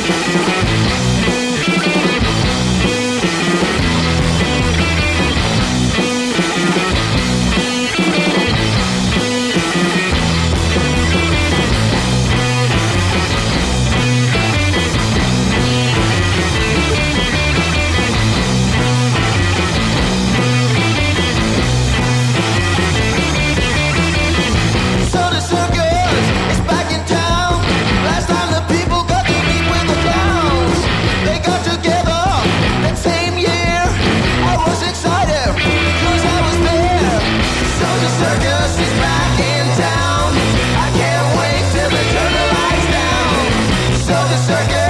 Circus is back in town. I can't wait till they turn the lights down. So the circus